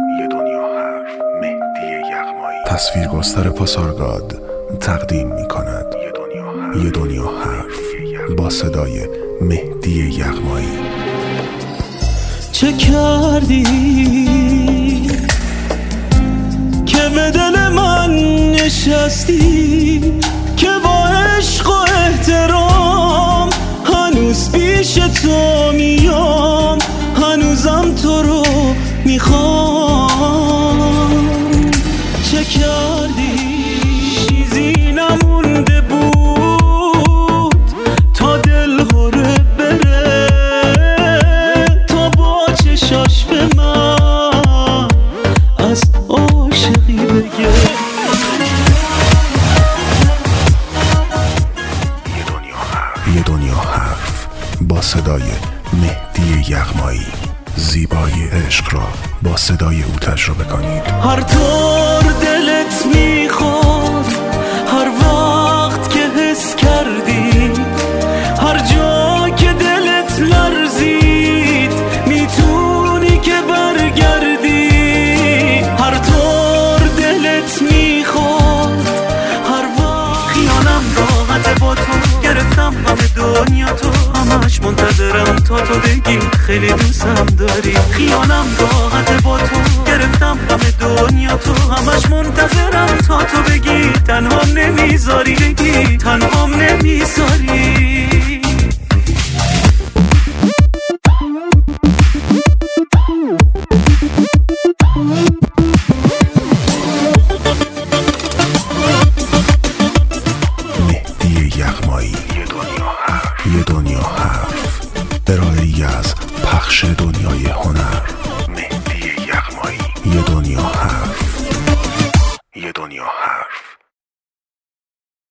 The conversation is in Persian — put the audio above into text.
یه دنیا حرف، مهدی یغمایی. تصویرگستر پاسارگاد تقدیم می کند یه دنیا حرف با صدای مهدی یغمایی. چه کردی که به دل من نشستی، که با عشق و احترام هنوز پیش تو میام، هنوزم تو رو میخوام. چه کردی چیزی نمونده بود تا دل هره بره، تا با چشاش به من از عاشقی بگه. یه دنیا حرف با صدای مهدی یغمایی. زیبایی عشق را با صدای او تجربه کنید. هر طور دلت میخواد، هر وقت که حس کردی، هر جا که دلت لرزید، میتونی که برگردی. هر طور دلت میخواد، هر وقت. خیالم راحت با تو، گرفتم همه دنیا تو، همش منتظرم تا تو بگی خیلی دوستم داری. خیالم راحت با تو، گرفتم همه دنیا تو، همش منتظرم تا تو بگی تنهام نمیذاری، بگی تنهام نمیذاری. مهدی یغمایی. یه دنیا حرف، ارائه‌ای از پخش دنیای هنر. مهدی یغمایی. یه دنیا حرف. یه دنیا حرف.